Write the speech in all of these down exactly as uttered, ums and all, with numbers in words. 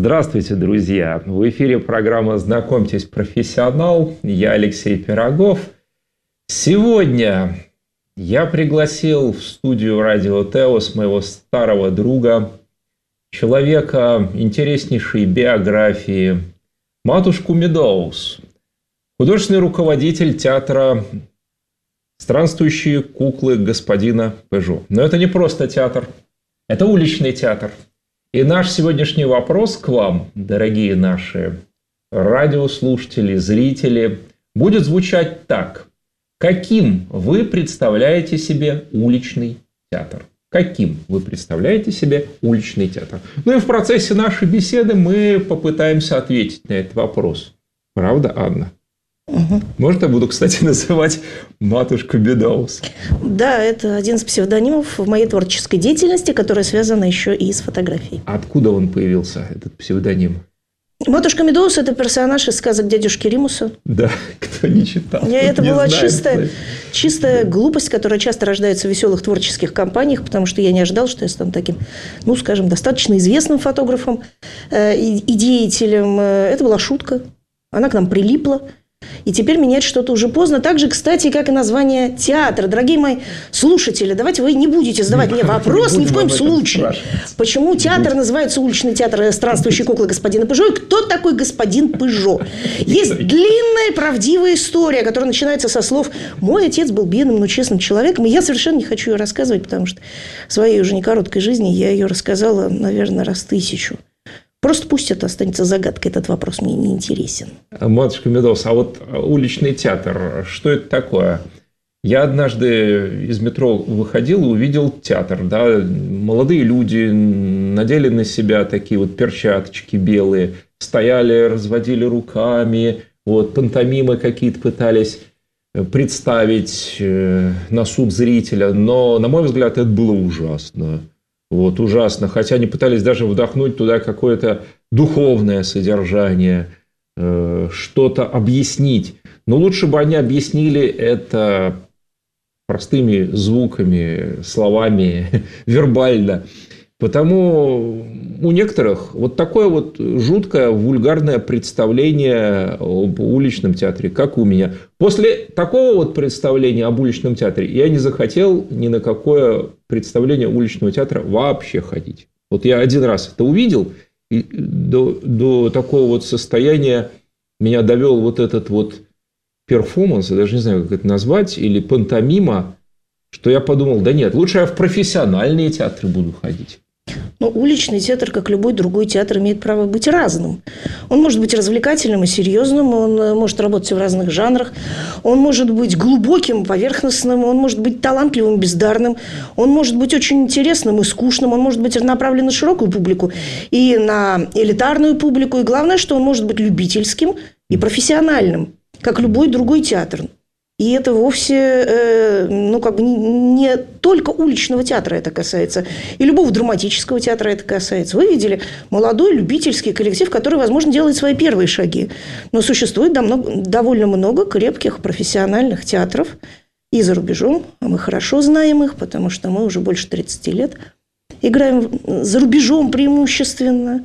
Здравствуйте, друзья! В эфире программа «Знакомьтесь, профессионал». Я Алексей Пирогов. Сегодня я пригласил в студию Радио Теос моего старого друга, человека интереснейшей биографии, матушку Медоуз, художественный руководитель театра «Странствующие куклы господина Пежо». Но это не просто театр, это уличный театр. И наш сегодняшний вопрос к вам, дорогие наши радиослушатели, зрители, будет звучать так. Каким вы представляете себе уличный театр? Каким вы представляете себе уличный театр? Ну и в процессе нашей беседы мы попытаемся ответить на этот вопрос. Правда, Анна? Угу. Может, я буду, кстати, называть матушку Медоуз? Да, это один из псевдонимов в моей творческой деятельности, которая связана еще и с фотографией. Откуда он появился, этот псевдоним? Матушка Медоуз – это персонаж из сказок дядюшки Римуса. Да, кто не читал. Я, это не была знает, чистая, чистая да. глупость, которая часто рождается в веселых творческих компаниях, потому что я не ожидал, что я стану таким, ну, скажем, достаточно известным фотографом э, и, и деятелем. Это была шутка. Она к нам прилипла. И теперь менять что-то уже поздно. Так же, кстати, как и название театра. Дорогие мои слушатели, давайте вы не будете задавать мне вопрос ни в коем случае. Почему театр называется уличный театр «Странствующие куклы господина Пежо» и кто такой господин Пежо? Есть длинная правдивая история, которая начинается со слов «Мой отец был бедным, но честным человеком». И я совершенно не хочу ее рассказывать, потому что в своей уже не короткой жизни я ее рассказала, наверное, раз тысячу. Просто пусть это останется загадкой, этот вопрос мне не интересен. Матушка Медоуз, а вот уличный театр, что это такое? Я однажды из метро выходил и увидел театр. Да? Молодые люди надели на себя такие вот перчаточки белые, стояли, разводили руками, вот, пантомимы какие-то пытались представить на суд зрителя. Но, на мой взгляд, это было ужасно. Вот, ужасно. Хотя они пытались даже вдохнуть туда какое-то духовное содержание, э, что-то объяснить. Но лучше бы они объяснили это простыми звуками, словами, вербально. Потому у некоторых вот такое вот жуткое, вульгарное представление об уличном театре, как у меня. После такого вот представления об уличном театре я не захотел ни на какое представление уличного театра вообще ходить. Вот я один раз это увидел, и до, до такого вот состояния меня довел вот этот вот перформанс, я даже не знаю, как это назвать, или пантомима, что я подумал, да нет, лучше я в профессиональные театры буду ходить. Но уличный театр, как любой другой театр, имеет право быть разным. Он может быть развлекательным и серьезным, он может работать в разных жанрах, он может быть глубоким, поверхностным, он может быть талантливым, бездарным, он может быть очень интересным и скучным, он может быть направлен на широкую публику и на элитарную публику, и главное, что он может быть любительским и профессиональным, как любой другой театр. И это вовсе, э, ну, как бы не, не только уличного театра это касается, и любого драматического театра это касается. Вы видели молодой любительский коллектив, который, возможно, делает свои первые шаги. Но существует довольно много крепких профессиональных театров и за рубежом. А мы хорошо знаем их, потому что мы уже больше тридцати лет играем за рубежом преимущественно.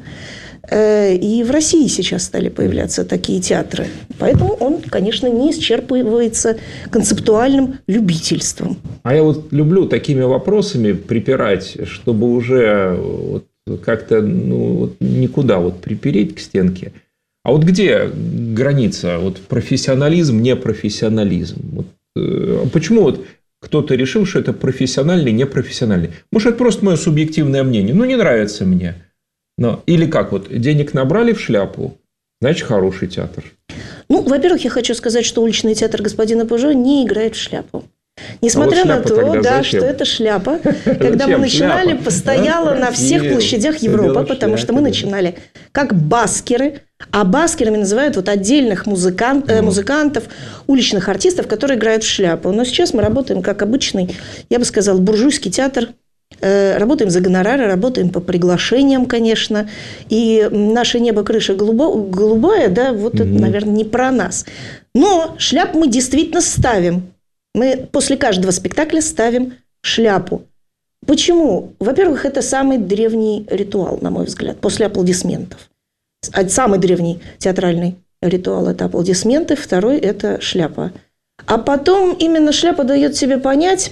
И в России сейчас стали появляться такие театры. Поэтому он, конечно, не исчерпывается концептуальным любительством. А я вот люблю такими вопросами припирать, чтобы уже вот как-то ну, вот никуда вот припереть к стенке. А вот где граница? Вот профессионализм, непрофессионализм? Вот, э, почему вот кто-то решил, что это профессиональный, непрофессиональный? Может, это просто мое субъективное мнение. Ну, не нравится мне. Но, или как вот, денег набрали в шляпу, значит, хороший театр. Ну, во-первых, я хочу сказать, что уличный театр господина Пежо не играет в шляпу. Несмотря а вот на то, тогда да, зачем? Что эта шляпа, когда мы начинали, шляпа? Постояла а? на всех площадях Европы, потому что мы начинали как баскеры, а баскерами называют вот отдельных музыкант, э, музыкантов, уличных артистов, которые играют в шляпу. Но сейчас мы работаем как обычный, я бы сказала, буржуйский театр. Работаем за гонорары, работаем по приглашениям, конечно. И наше небо, крыша голубо, голубая, да, вот mm-hmm. это, наверное, не про нас. Но шляпу мы действительно ставим. Мы после каждого спектакля ставим шляпу. Почему? Во-первых, это самый древний ритуал, на мой взгляд, после аплодисментов. Самый древний театральный ритуал – это аплодисменты, второй – это шляпа. А потом именно шляпа дает себе понять,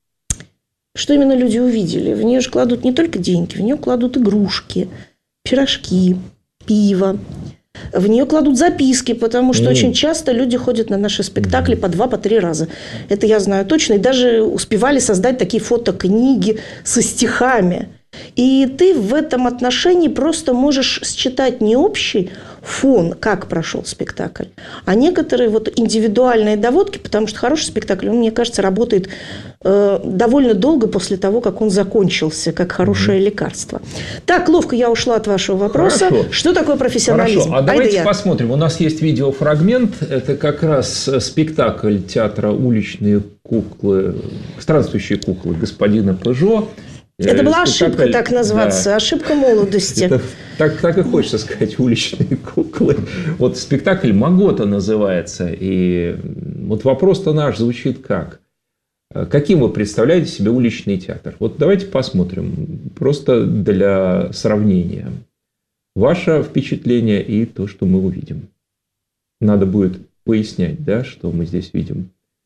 что именно люди увидели. В нее же кладут не только деньги, в нее кладут игрушки, пирожки, пиво. В нее кладут записки, потому что mm. очень часто люди ходят на наши спектакли по два, по три раза. Это я знаю точно. И даже успевали создать такие фотокниги со стихами. И ты в этом отношении просто можешь считать не общий фон, как прошел спектакль, а некоторые вот индивидуальные доводки, потому что хороший спектакль, он, мне кажется, работает э, довольно долго после того, как он закончился, как хорошее mm-hmm. лекарство. Так, ловко я ушла от вашего вопроса. Хорошо. Что такое профессионализм? Хорошо, а давайте Айда посмотрим. У нас есть видеофрагмент. Это как раз спектакль театра «Уличные куклы», «Странствующие куклы» господина Пежо. Это была ошибка так называться, да. Ошибка молодости. Это, так, так и хочется сказать, уличные куклы. Вот спектакль «Магота» называется. И вот вопрос-то наш звучит как? Каким вы представляете себе уличный театр? Вот давайте посмотрим, просто для сравнения. Ваше впечатление и то, что мы увидим. Надо будет пояснять, да, что мы здесь видим.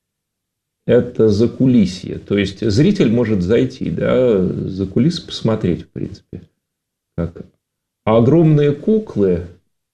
Это закулисье. То есть зритель может зайти, да, за кулисы посмотреть, в принципе. Как. А огромные куклы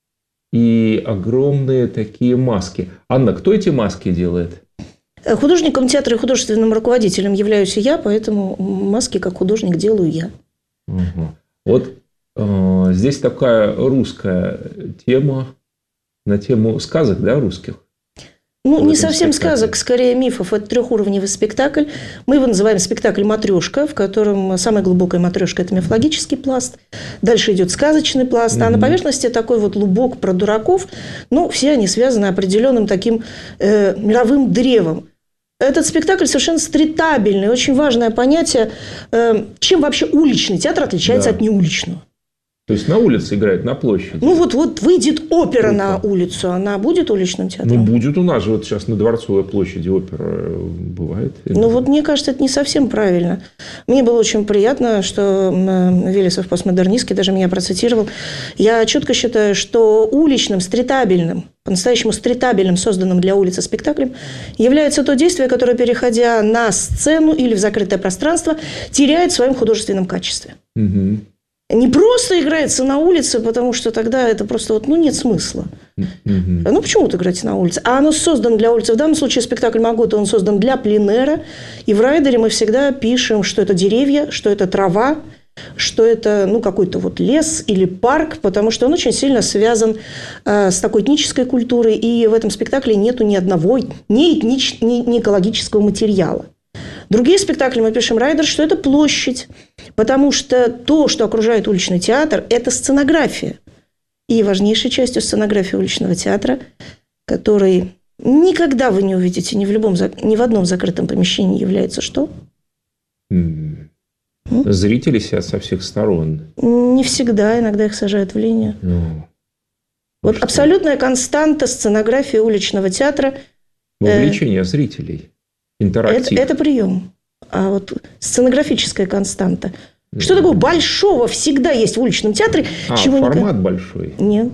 и огромные такие маски. Анна, кто эти маски делает? Художником театра и художественным руководителем являюсь я, поэтому маски как художник делаю я. Угу. Вот э, здесь такая русская тема на тему сказок, да, русских? Ну, не совсем спектакле. Сказок, скорее мифов. Это трехуровневый спектакль. Мы его называем спектакль «Матрешка», в котором самая глубокая матрешка – это мифологический пласт. Дальше идет сказочный пласт. Mm-hmm. А на поверхности такой вот лубок про дураков. Ну, все они связаны определенным таким э, мировым древом. Этот спектакль совершенно стритабельный. Очень важное понятие. Э, чем вообще уличный театр отличается да. от неуличного? То есть на улице играет, на площади. Ну вот, вот выйдет опера Круто. На улицу, она будет уличным театром? Ну будет у нас же вот сейчас на Дворцовой площади опера бывает. Ну вот мне кажется, это не совсем правильно. Мне было очень приятно, что Велесов постмодернистский даже меня процитировал. Я четко считаю, что уличным, стритабельным, по-настоящему стритабельным, созданным для улицы спектаклем, является то действие, которое, переходя на сцену или в закрытое пространство, теряет в своем художественном качестве. Угу. Не просто играется на улице, потому что тогда это просто вот, ну, нет смысла. Mm-hmm. Ну, почему вот играть на улице? А оно создано для улицы. В данном случае спектакль «Магота», он создан для пленэра. И в райдере мы всегда пишем, что это деревья, что это трава, что это, ну, какой-то вот лес или парк, потому что он очень сильно связан э, с такой этнической культурой. И в этом спектакле нету ни одного ни, этнич, ни, ни экологического материала. Другие спектакли мы пишем райдер, что это площадь, потому что то, что окружает уличный театр, это сценография. И важнейшей частью сценографии уличного театра, который никогда вы не увидите ни в, любом, ни в одном закрытом помещении, является что? Mm. Зрители сидят со всех сторон. Не всегда, иногда их сажают в линию. Ну, вот что? Абсолютная константа сценографии уличного театра. Вовлечение э- зрителей. Это, это прием. А вот сценографическая константа. Mm. Что такого большого всегда есть в уличном театре? А, чего формат никак... большой? Нет.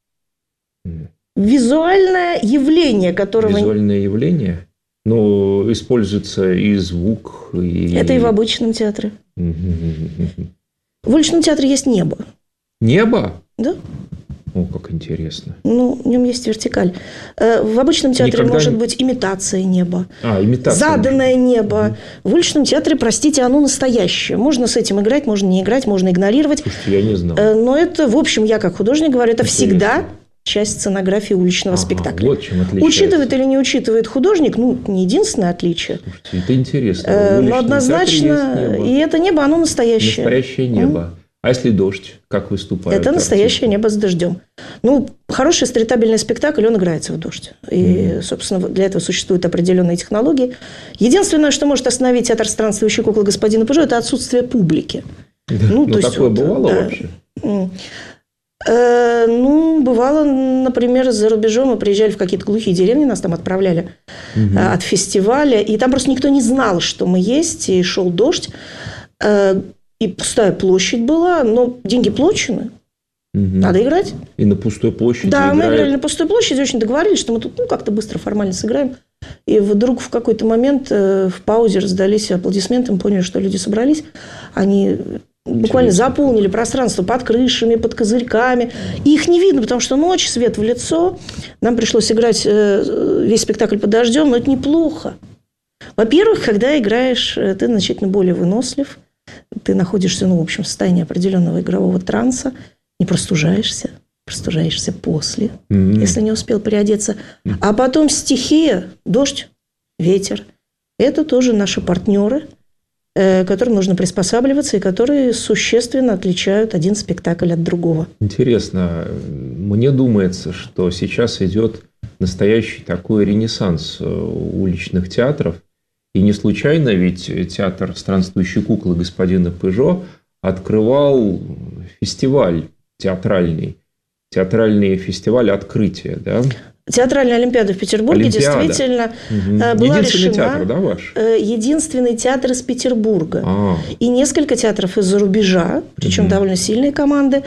Mm. Визуальное явление, которого... Визуальное явление? Ну, используется и звук, и... Это и в обычном театре. Mm-hmm. В уличном театре есть небо. Небо? Да. О, как интересно. Ну, в нем есть вертикаль. В обычном театре Никогда... может быть имитация неба. А, имитация. Заданное небо. Угу. В уличном театре, простите, оно настоящее. Можно с этим играть, можно не играть, можно игнорировать. Слушайте, я не знал. Но это, в общем, я как художник говорю, это интересно. Всегда часть сценографии уличного ага, спектакля. Вот чем отличается. Учитывает или не учитывает художник, ну, не единственное отличие. Слушайте, это интересно. Но однозначно, и это небо, оно настоящее. Настоящее небо. Mm. А если дождь, как выступает? Это настоящее небо с дождем. Ну, хороший стритабельный спектакль, он играется в дождь. И, mm-hmm. собственно, для этого существуют определенные технологии. Единственное, что может остановить театр «Странствующие куклы» господина Пежо, это отсутствие публики. Да. Ну, то такое есть, бывало да. вообще? Э, ну, бывало, например, за рубежом мы приезжали в какие-то глухие деревни, нас там отправляли mm-hmm. от фестиваля, и там просто никто не знал, что мы есть, и шел дождь. И пустая площадь была, но деньги получены. Угу. Надо играть. И на пустой площади Да, играют. мы играли на пустой площади, очень договорились, что мы тут ну, как-то быстро формально сыграем. И вдруг в какой-то момент э, в паузе раздались аплодисменты, мы поняли, что люди собрались. Они буквально Интересно. заполнили пространство под крышами, под козырьками. И их не видно, потому что ночь, свет в лицо. Нам пришлось играть э, весь спектакль под дождем, но это неплохо. Во-первых, когда играешь, ты значительно более вынослив. Ты находишься, ну, в общем, в состоянии определенного игрового транса. Не простужаешься. Простужаешься после, mm-hmm. если не успел переодеться. Mm-hmm. А потом стихия, дождь, ветер. Это тоже наши партнеры, э, которым нужно приспосабливаться и которые существенно отличают один спектакль от другого. Интересно. Мне думается, что сейчас идет настоящий такой ренессанс уличных театров. И не случайно ведь театр «Странствующие куклы» господина Пежо открывал фестиваль театральный. Театральный фестиваль открытия, да? Театральная олимпиада в Петербурге Олимпиада. действительно угу. была единственный решена. Театр, да, ваш? Единственный театр из Петербурга. А. И несколько театров из-за рубежа, причем угу. довольно сильные команды.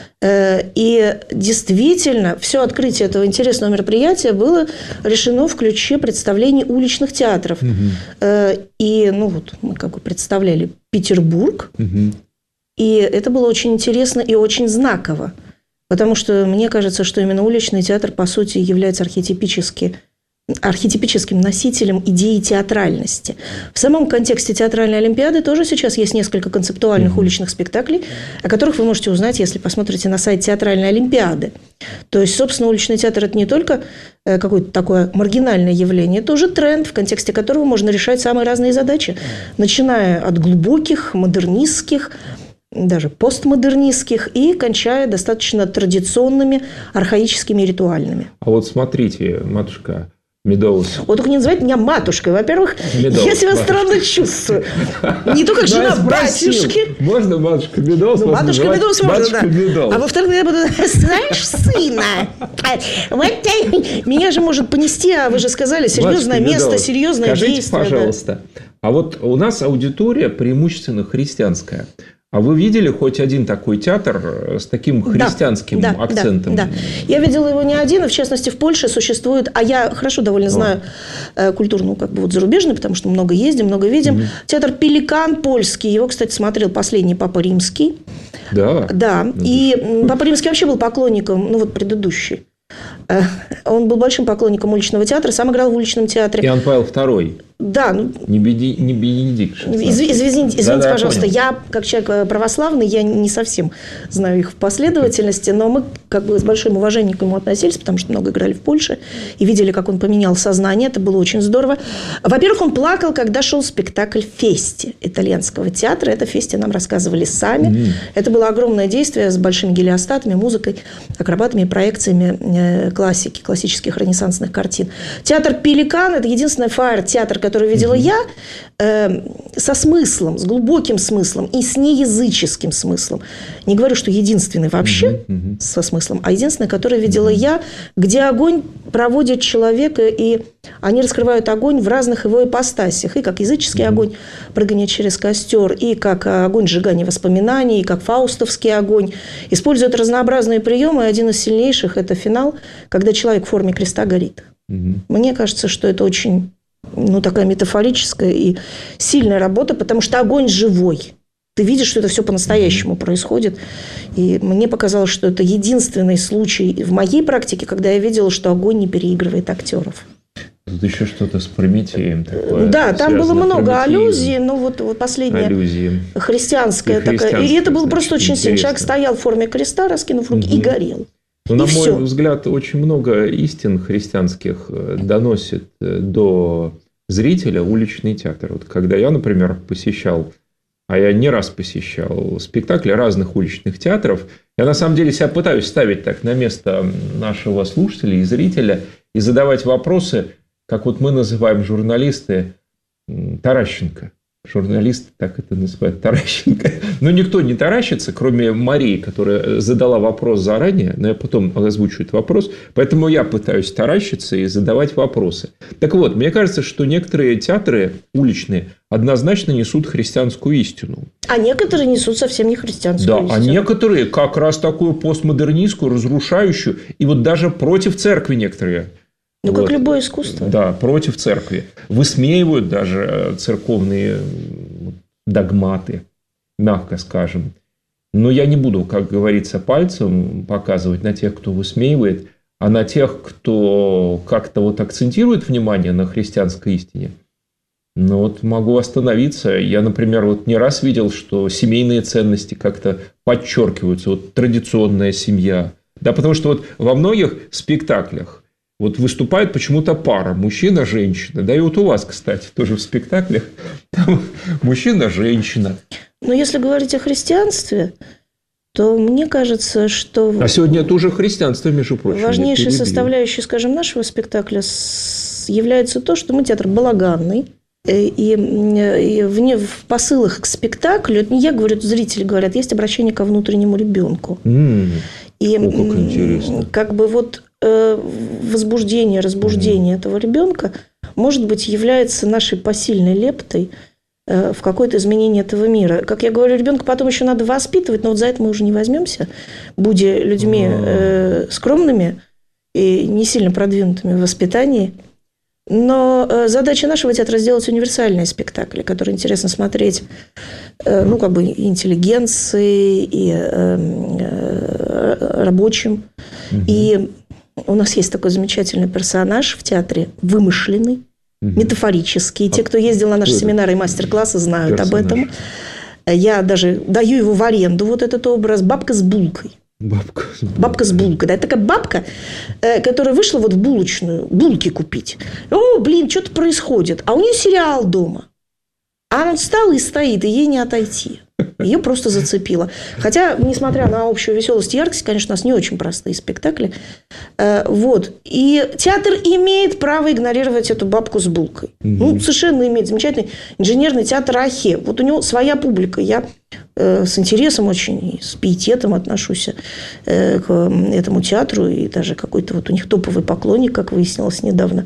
И действительно, все открытие этого интересного мероприятия было решено в ключе представлений уличных театров. Угу. И ну, вот, мы как бы представляли Петербург. Угу. И это было очень интересно и очень знаково. Потому что мне кажется, что именно уличный театр, по сути, является архетипически, архетипическим носителем идеи театральности. В самом контексте театральной олимпиады тоже сейчас есть несколько концептуальных mm-hmm. уличных спектаклей, о которых вы можете узнать, если посмотрите на сайт театральной олимпиады. То есть, собственно, уличный театр – это не только какое-то такое маргинальное явление, это уже тренд, в контексте которого можно решать самые разные задачи, начиная от глубоких, модернистских, даже постмодернистских, и кончая достаточно традиционными, архаическими, ритуальными. А вот смотрите, матушка Медоуз. Вот только не называйте меня матушкой. Во-первых, Медоуз, я себя матушка. странно чувствую. Не то, как жена батюшки. Можно матушка Медоуз? Ну, матушка Медоуз можно, да. Медоуз. А во-вторых, я буду, знаешь, сына, вот меня же может понести, а вы же сказали, серьезное матушка место, Медоуз. серьезное Скажите, действие. пожалуйста, да. А вот у нас аудитория преимущественно христианская. А вы видели хоть один такой театр с таким христианским да, акцентом? Да, да. Я видела его не один, и в частности в Польше существует, а я хорошо довольно знаю О. культуру, ну, как бы вот зарубежную, потому что много ездим, много видим. Угу. Театр «Пеликан» польский, его, кстати, смотрел последний Папа Римский. Да? Да, ну, и Папа Римский вообще был поклонником, ну, вот предыдущий. Он был большим поклонником уличного театра, сам играл в уличном театре. Иоанн Павел второй. Да. Ну, не, Беди, не Бенедикт шестнадцатый. Из, из, извините, извините да, пожалуйста, я, я, как человек православный, я не совсем знаю их в последовательности, но мы как бы с большим уважением к нему относились, потому что много играли в Польше и видели, как он поменял сознание. Это было очень здорово. Во-первых, он плакал, когда шел спектакль «Фести» итальянского театра. Это «Фести» нам рассказывали сами. Mm-hmm. Это было огромное действие с большими гелиостатами, музыкой, акробатами и проекциями классики, классических ренессансных картин. Театр «Пеликан» – это единственный фаер-театр, который видела mm-hmm. я, э, со смыслом, с глубоким смыслом и с неязыческим смыслом. Не говорю, что единственный вообще mm-hmm. со смыслом, а единственный, который видела mm-hmm. я, где огонь проводит человека, и они раскрывают огонь в разных его ипостасях. И как языческий mm-hmm. огонь, прыгание через костер, и как огонь сжигания воспоминаний, и как фаустовский огонь. Используют разнообразные приемы, и один из сильнейших – это финал, когда человек в форме креста горит. Mm-hmm. Мне кажется, что это очень... ну, такая метафорическая и сильная работа, потому что огонь живой. Ты видишь, что это все по-настоящему mm-hmm. происходит. И мне показалось, что это единственный случай в моей практике, когда я видела, что огонь не переигрывает актеров. Тут еще что-то с Прометеем такое. Да, там было много аллюзий, но вот, вот последняя аллюзии. христианская такая. И это было просто очень сильно. Человек стоял в форме креста, раскинув руки, mm-hmm. и горел. Ну, на мой взгляд, очень много истин христианских доносит до зрителя уличный театр. Вот когда я, например, посещал, а я не раз посещал спектакли разных уличных театров, я на самом деле себя пытаюсь ставить так на место нашего слушателя и зрителя и задавать вопросы, как вот мы называем журналисты, Таращенко. журналисты так это называют, Таращенко. Но никто не таращится, кроме Марии, которая задала вопрос заранее, но я потом озвучу этот вопрос. Поэтому я пытаюсь таращиться и задавать вопросы. Так вот, мне кажется, что некоторые театры уличные однозначно несут христианскую истину. А некоторые несут совсем не христианскую да, истину. А некоторые как раз такую постмодернистскую, разрушающую, и вот даже против церкви некоторые. Ну, вот. Как любое искусство. Да, против церкви. Высмеивают даже церковные догматы, мягко скажем. Но я не буду, как говорится, пальцем показывать на тех, кто высмеивает, а на тех, кто как-то вот акцентирует внимание на христианской истине. Но вот могу остановиться. Я, например, вот не раз видел, что семейные ценности как-то подчеркиваются. Вот традиционная семья. Да, потому что вот во многих спектаклях вот выступает почему-то пара мужчина-женщина. Да и вот у вас, кстати, тоже в спектаклях там мужчина-женщина. Но если говорить о христианстве, то мне кажется, что... А сегодня это уже христианство, между прочим. Важнейшей составляющей, скажем, нашего спектакля является то, что мы театр балаганный. И, и в, в посылах к спектаклю, это не я говорю, это зрители говорят, есть обращение ко внутреннему ребенку. Mm. И О, как интересно. Как бы вот э, возбуждение, разбуждение mm. этого ребенка, может быть, является нашей посильной лептой э, в какое-то изменение этого мира. Как я говорю, ребенка потом еще надо воспитывать, но вот за это мы уже не возьмемся, будя людьми э, скромными и не сильно продвинутыми в воспитании. Но задача нашего театра – сделать универсальные спектакли, которые интересно смотреть, ну, как бы интеллигенции и рабочим. Угу. И у нас есть такой замечательный персонаж в театре, вымышленный, угу. метафорический. Те, кто ездил на наши семинары и мастер-классы, знают персонаж. Об этом. Я даже даю его в аренду, вот этот образ, бабка с булкой. Бабка с булкой. Бабка с булкой. Да, это такая бабка, которая вышла вот в булочную булки купить. О, блин, что-то происходит. А у нее сериал дома. А она встала и стоит, и ей не отойти. Ее просто зацепило. Хотя, несмотря на общую веселость и яркость, конечно, у нас не очень простые спектакли. Вот. И театр имеет право игнорировать эту бабку с булкой. Mm-hmm. Ну, совершенно имеет. Замечательный инженерный театр Ахе. Вот у него своя публика. Я с интересом очень и с пиететом отношусь к этому театру. И даже какой-то вот у них топовый поклонник, как выяснилось недавно.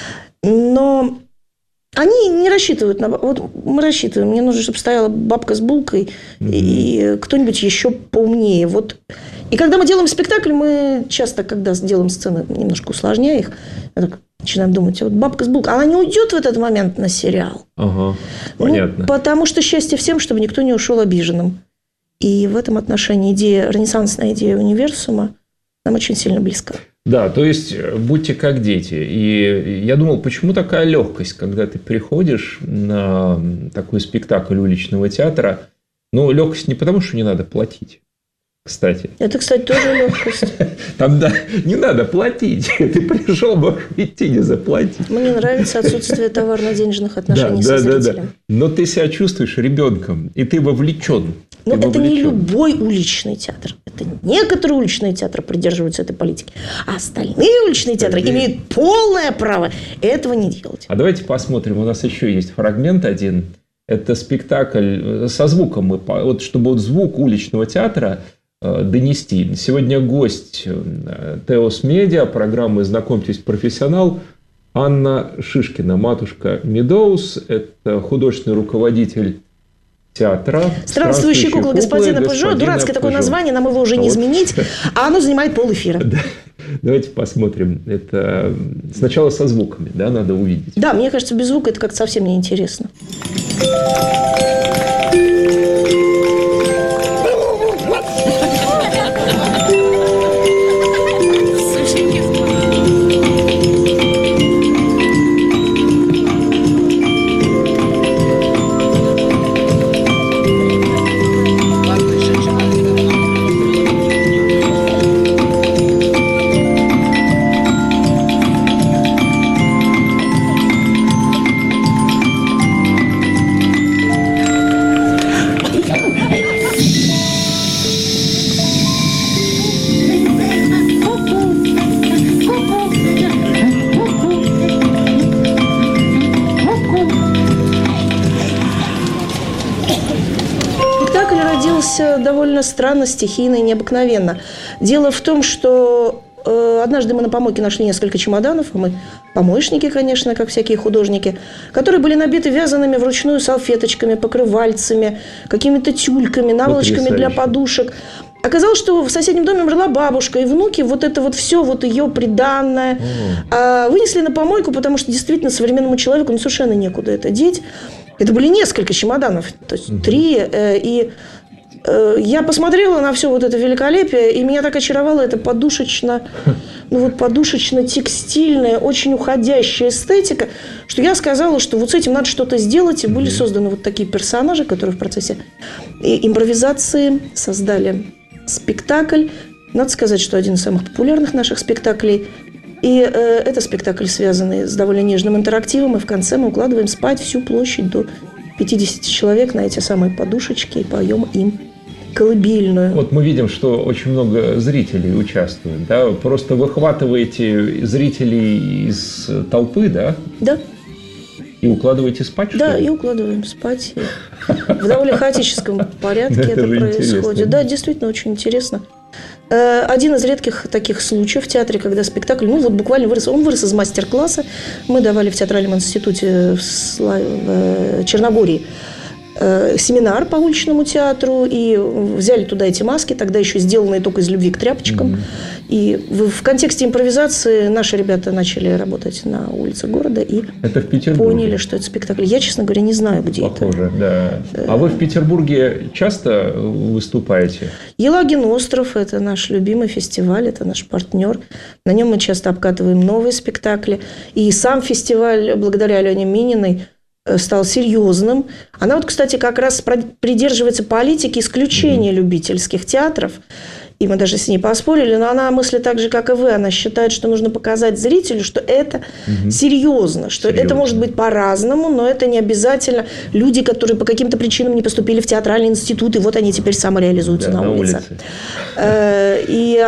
Но... Они не рассчитывают на... Вот мы рассчитываем. Мне нужно, чтобы стояла бабка с булкой mm-hmm. и кто-нибудь еще поумнее. Вот. И когда мы делаем спектакль, мы часто, когда делаем сцены, немножко усложняя их, так начинаем думать, вот бабка с булкой, она не уйдет в этот момент на сериал. Ага, понятно. Ну, потому что счастье всем, чтобы никто не ушел обиженным. И в этом отношении идея, ренессансная идея универсума нам очень сильно близка. Да, то есть будьте как дети. И я думал, почему такая легкость, когда ты приходишь на такой спектакль уличного театра. Ну, легкость не потому, что не надо платить. Кстати. Это, кстати, тоже легкость. Там, да, не надо платить. Ты пришел, можешь идти, не заплатить. Мне нравится отсутствие товарно-денежных отношений да, со да, зрителем. Да, да. Но ты себя чувствуешь ребенком, и ты вовлечен. Но ты это вовлечен. Не любой уличный театр. Это некоторые уличные театры придерживаются этой политики. А остальные уличные театры остальные... имеют полное право этого не делать. А давайте посмотрим. У нас еще есть фрагмент один. Это спектакль со звуком. Вот, чтобы вот звук уличного театра донести. Сегодня гость Теос Медиа, программы «Знакомьтесь, профессионал», Анна Шишкина, матушка Медоуз. Это художественный руководитель театра. Странствующие куклы господина Пежо. Дурацкое такое название, нам его уже не изменить. А оно занимает полэфира. Давайте посмотрим. Это сначала со звуками, да, надо увидеть. Да, мне кажется, без звука это как-то совсем неинтересно. развивался довольно странно, стихийно и необыкновенно. Дело в том, что э, однажды мы на помойке нашли несколько чемоданов, а мы помоечники, конечно, как всякие художники, которые были набиты вязаными вручную салфеточками, покрывальцами, какими-то тюльками, наволочками для подушек. Оказалось, что в соседнем доме умерла бабушка, и внуки вот это вот все, вот ее приданное, э, вынесли на помойку, потому что действительно современному человеку ну, совершенно некуда это деть. Это были несколько чемоданов, то есть угу. три. Э, и э, я посмотрела на все вот это великолепие, и меня так очаровала эта подушечно, ну вот подушечно-текстильная, очень уходящая эстетика, что я сказала, что вот с этим надо что-то сделать. И были созданы вот такие персонажи, которые в процессе импровизации создали спектакль. Надо сказать, что один из самых популярных наших спектаклей. И э, это спектакль, связанный с довольно нежным интерактивом. И в конце мы укладываем спать всю площадь до пятидесяти человек на эти самые подушечки и поем им колыбельную. Вот мы видим, что очень много зрителей участвует. Да? Просто выхватываете зрителей из толпы, да? Да. И укладываете спать, что Да, ли? и укладываем спать. В довольно хаотическом порядке это происходит. Да, действительно очень интересно. Один из редких таких случаев в театре, когда спектакль, ну вот буквально вырос, он вырос из мастер-класса. Мы давали в театральном институте в, Слав... в Черногории семинар по уличному театру, и взяли туда эти маски, тогда еще сделанные только из любви к тряпочкам. Mm-hmm. И в, в контексте импровизации наши ребята начали работать на улице города и это в Петербурге. Поняли, что это спектакль. Я, честно говоря, не знаю, где Похоже, это. Да. А вы в Петербурге часто выступаете? Елагин остров – это наш любимый фестиваль, это наш партнер. На нем мы часто обкатываем новые спектакли. И сам фестиваль, благодаря Алене Мининой, стал серьезным. Она вот, кстати, как раз придерживается политики исключения mm-hmm. любительских театров. И мы даже с ней поспорили, но она мыслит так же, как и вы. Она считает, что нужно показать зрителю, что это угу. серьезно, что серьезно. Это может быть по-разному, но это не обязательно люди, которые по каким-то причинам не поступили в театральный институт, и вот они теперь самореализуются да, на, на улице. улице.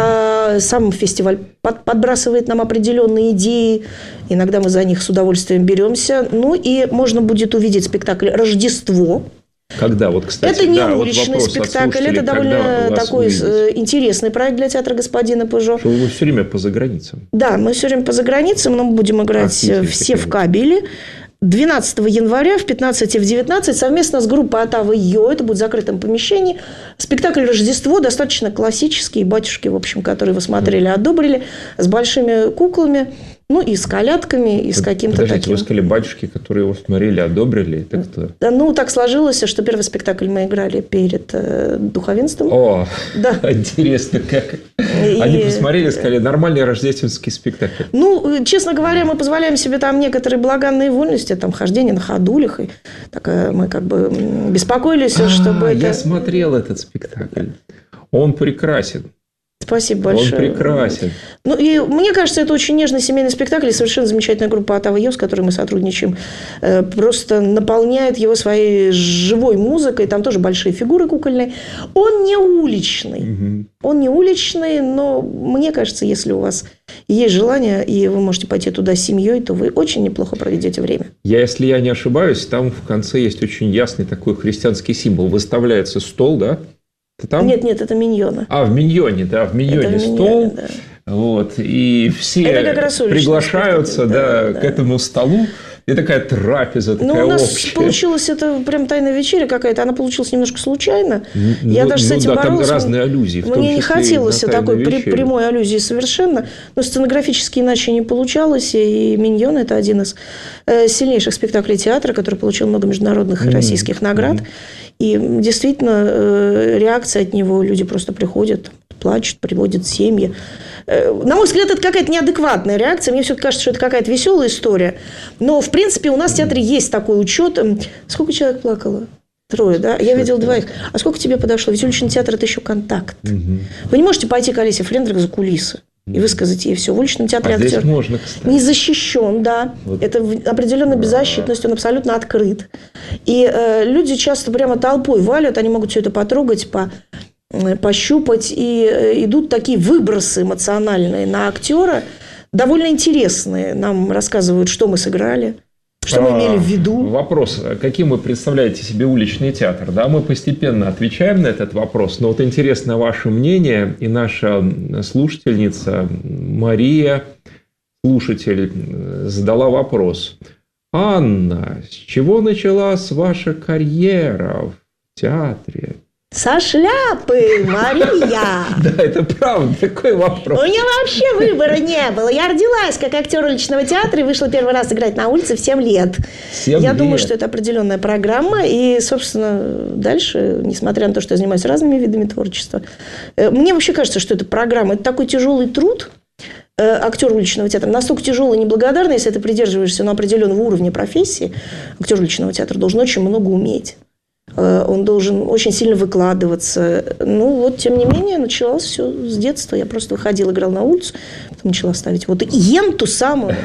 И сам фестиваль подбрасывает нам определенные идеи. Иногда мы за них с удовольствием беремся. Ну и можно будет увидеть спектакль «Рождество». Когда? Вот, кстати, это не да, уличный вот спектакль, это довольно такой увидеть? Интересный проект для театра господина Пежо. Что вы все время по заграницам. Да, мы все время по заграницам, но мы будем играть а, все в кабеле. двенадцатого января в пятнадцать и в девятнадцать совместно с группой «Отава Йо», это будет в закрытом помещении, спектакль «Рождество», достаточно классический, батюшки, в общем, которые вы смотрели, одобрили, с большими куклами. Ну, и с колядками, и с каким-то Подождите, таким... вы сказали, батюшки, которые его смотрели, одобрили? Так кто? Да, ну, так сложилось, что первый спектакль мы играли перед э, духовенством. О, да. Интересно, как. И... Они посмотрели и сказали, нормальный рождественский спектакль. Ну, честно говоря, мы позволяем себе там некоторые благанные вольности, там хождение на ходулях. И так, мы как бы беспокоились, а, чтобы это... Я смотрел этот спектакль. Он прекрасен. Спасибо большое. Он прекрасен. Ну, и мне кажется, это очень нежный семейный спектакль, и совершенно замечательная группа «Отава Йо», с которой мы сотрудничаем, просто наполняет его своей живой музыкой. Там тоже большие фигуры кукольные. Он не уличный. Угу. Он не уличный, но мне кажется, если у вас есть желание, и вы можете пойти туда с семьей, то вы очень неплохо проведете время. Я, если я не ошибаюсь, там в конце есть очень ясный такой христианский символ. Выставляется стол, да? Там? Нет, нет, это миньоны. А, в миньоне, да, в миньоне это стол. Миньоне, да. Вот, и все приглашаются да, да, да. к этому столу. И такая трапеза, такая общая. Ну, у нас общая. получилось, это прям тайная вечеря какая-то. Она получилась немножко случайно. Ну, я даже ну, с этим да, боролась. Там разные аллюзии. В Мне том не хотелось такой вечере. прямой аллюзии совершенно. Но сценографически иначе не получалось. И «Миньон» – это один из сильнейших спектаклей театра, который получил много международных и российских mm-hmm. наград. И действительно, реакция от него. Люди просто приходят, плачут, приводят семьи. На мой взгляд, это какая-то неадекватная реакция. Мне все-таки кажется, что это какая-то веселая история. Но, в принципе, у нас в театре есть такой учет. Сколько человек плакало? Трое, да? Я видел двоих. А сколько тебе подошло? Ведь уличный театр – это еще контакт. Угу. Вы не можете пойти к Олесе Френдрих за кулисы и высказать ей все. В уличном театре а актер можно, кстати. Не защищен, да. Вот. Это определенная беззащитность, он абсолютно открыт. И э, люди часто прямо толпой валят, они могут все это потрогать, по... пощупать, и идут такие выбросы эмоциональные на актера, довольно интересные. Нам рассказывают, что мы сыграли. Что мы имели в виду? Вопрос, каким вы представляете себе уличный театр? Да, мы постепенно отвечаем на этот вопрос, но вот интересно ваше мнение, и наша слушательница Мария, слушатель, задала вопрос. Анна, с чего началась ваша карьера в театре? Со шляпы, Мария! Да, это правда, такой вопрос. У меня вообще выбора не было. Я родилась как актер уличного театра и вышла первый раз играть на улице в семь лет. Я думаю, что это определенная программа. И, собственно, дальше, несмотря на то, что я занимаюсь разными видами творчества, мне вообще кажется, что это программа. Это такой тяжелый труд. Актер уличного театра настолько тяжелый и неблагодарный, если ты придерживаешься на определенного уровня профессии. Актер уличного театра должен очень много уметь. Он должен очень сильно выкладываться. Ну, вот, тем не менее, началось все с детства. Я просто выходила, играла на улицу, потом начала ставить вот ем ту самую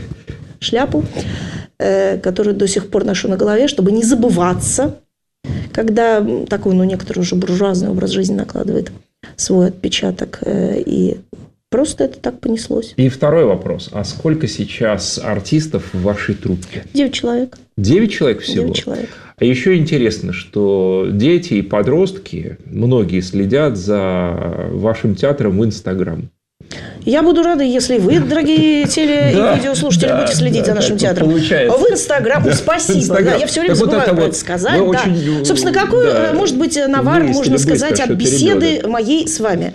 шляпу, которую до сих пор ношу на голове, чтобы не забываться, когда такой, ну, некоторый уже буржуазный образ жизни накладывает свой отпечаток. И просто это так понеслось. И второй вопрос. А сколько сейчас артистов в вашей труппе? Девять человек. Девять человек всего? Девять человек. А еще интересно, что дети и подростки, многие следят за вашим театром в Инстаграм. Я буду рада, если вы, дорогие теле- и видеослушатели, будете следить за нашим театром. В Инстаграм. Спасибо. Да, я все время забываю про это сказать. Да. Собственно, какой, да, может быть, навар можно сказать быстро, от беседы ребенок. Моей с вами?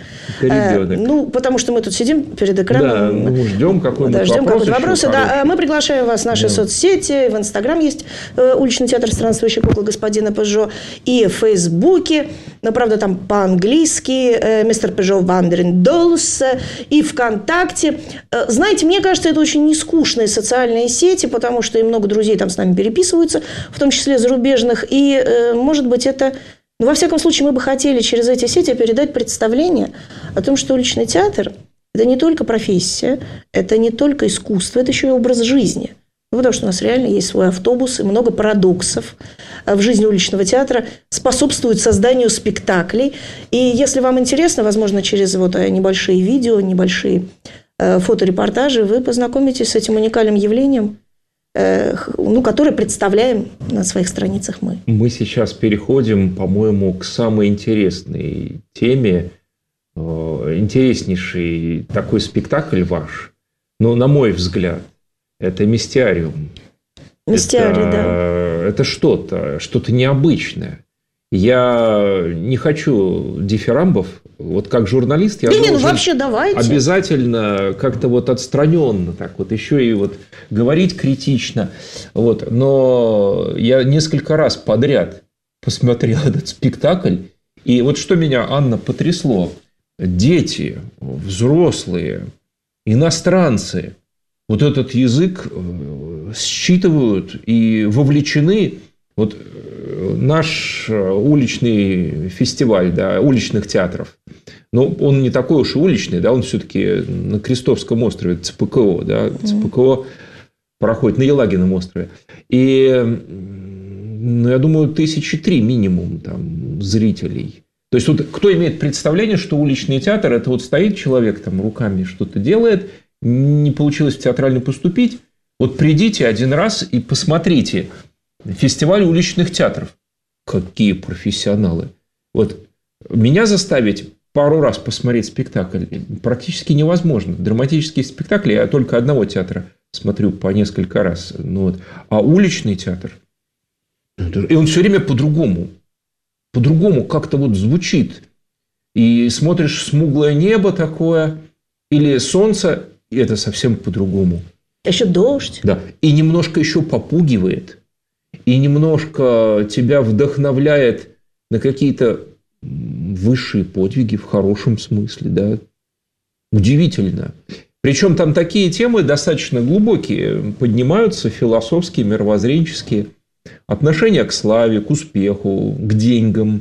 Ну, потому что мы тут сидим перед экраном. Да, ну, ждем какой-нибудь да, ждем вопрос. Вопросы. Да, мы приглашаем вас в наши да. соцсети. В Инстаграм есть уличный театр «Странствующая кукла господина Пежо». И в Фейсбуке. Но, правда, там по-английски «Мистер Пежо Wandering Dolls». И ВКонтакте. Знаете, мне кажется, это очень нескучные социальные сети, потому что и много друзей там с нами переписываются, в том числе зарубежных. И, может быть, это... Ну, во всяком случае, мы бы хотели через эти сети передать представление о том, что уличный театр – это не только профессия, это не только искусство, это еще и образ жизни. Ну, потому что у нас реально есть свой автобус, и много парадоксов в жизни уличного театра способствуют созданию спектаклей. И если вам интересно, возможно, через вот небольшие видео, небольшие фоторепортажи, вы познакомитесь с этим уникальным явлением, ну, которое представляем на своих страницах мы. Мы сейчас переходим, по-моему, к самой интересной теме. Интереснейший такой спектакль ваш, ну, на мой взгляд, это «Мистиариум». Мистиарий, это, да. Это что-то, что-то необычное. Я не хочу дифирамбов. Вот как журналист я не, должен не, ну вообще давайте. обязательно как-то вот отстраненно так вот еще и вот говорить критично. Вот. Но я несколько раз подряд посмотрел этот спектакль. И вот что меня, Анна, потрясло. Дети, взрослые, иностранцы вот этот язык считывают и вовлечены. Вот наш уличный фестиваль, да, уличных театров, но он не такой уж и уличный, да, он все-таки на Крестовском острове, ЦПКО, да, ЦПКО проходит на Елагином острове. И, ну, я думаю, тысячи три минимум там зрителей. То есть, вот, кто имеет представление, что уличный театр – это вот стоит человек, там руками что-то делает, не получилось в театральный поступить, вот придите один раз и посмотрите фестиваль уличных театров. Какие профессионалы. Вот меня заставить пару раз посмотреть спектакль практически невозможно. Драматические спектакли я только одного театра смотрю по несколько раз. Ну, вот. А уличный театр, и он все время по-другому. По-другому как-то вот звучит. И смотришь смуглое небо такое, или солнце, и это совсем по-другому. Еще дождь. Да. И немножко еще попугивает. И немножко тебя вдохновляет на какие-то высшие подвиги в хорошем смысле. Да? Удивительно. Причем там такие темы достаточно глубокие поднимаются, философские, мировоззренческие. Отношение к славе, к успеху, к деньгам.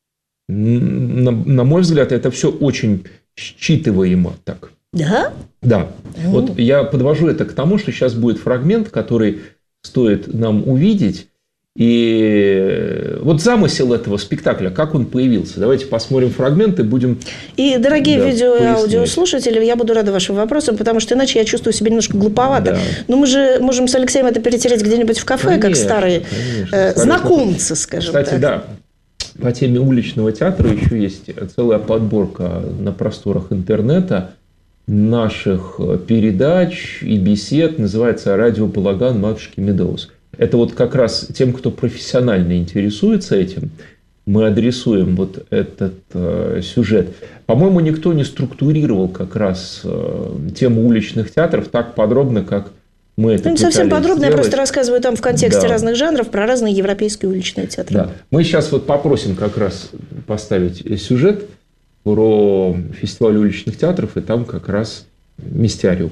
На, на мой взгляд, это все очень считываемо так. Да? Да. Mm. Вот я подвожу это к тому, что сейчас будет фрагмент, который стоит нам увидеть. И вот замысел этого спектакля, как он появился? Давайте посмотрим фрагменты, будем... И, дорогие да, видео и пояснять. аудиослушатели, я буду рада вашим вопросам, потому что иначе я чувствую себя немножко глуповато. Да. Но мы же можем с Алексеем это перетереть где-нибудь в кафе, Конечно, как старые конечно. э, знакомцы, скажем Кстати, так. да, по теме уличного театра еще есть целая подборка на просторах интернета наших передач и бесед, называется «Радио Балаган матушки Медоуз». Это вот как раз тем, кто профессионально интересуется этим, мы адресуем вот этот э, сюжет. По-моему, никто не структурировал как раз э, тему уличных театров так подробно, как мы это Ну, не совсем подробно, сделать. я просто рассказываю там в контексте Да. разных жанров про разные европейские уличные театры. Да. Мы сейчас вот попросим как раз поставить сюжет про фестиваль уличных театров, и там как раз «Мистиариум».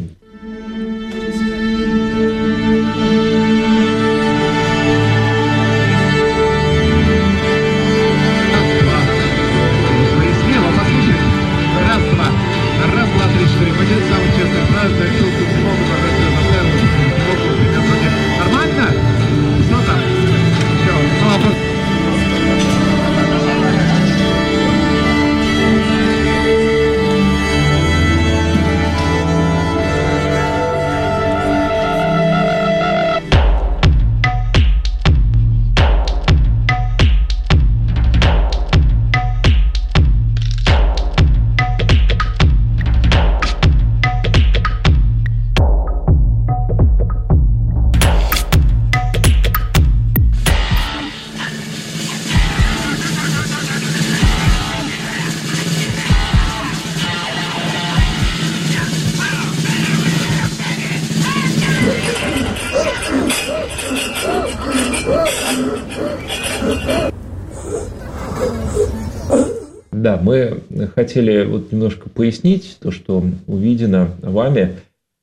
Да, мы хотели вот немножко пояснить то, что увидено вами.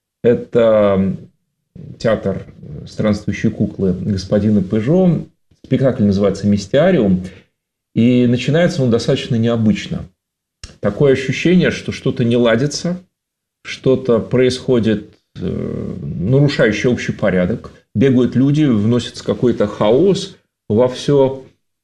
Это театр «Странствующие куклы» господина Пежо. Спектакль называется «Мистиариум». И начинается он достаточно необычно. Такое ощущение, что что-то не ладится, что-то происходит, нарушающее общий порядок. Бегают люди, вносится какой-то хаос во все.